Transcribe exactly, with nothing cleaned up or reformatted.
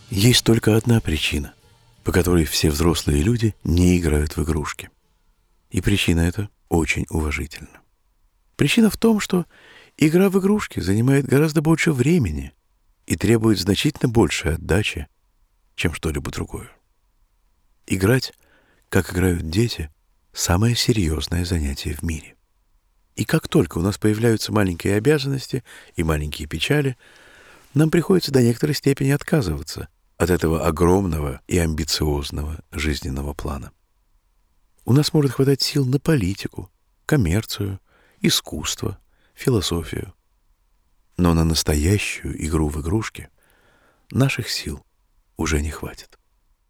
Есть только одна причина, по которой все взрослые люди не играют в игрушки. И причина эта очень уважительна. Причина в том, что игра в игрушки занимает гораздо больше времени и требует значительно большей отдачи, чем что-либо другое. Играть, как играют дети, самое серьезное занятие в мире. И как только у нас появляются маленькие обязанности и маленькие печали, нам приходится до некоторой степени отказываться от этого огромного и амбициозного жизненного плана. У нас может хватать сил на политику, коммерцию, искусство, философию. Но на настоящую игру в игрушки наших сил уже не хватит.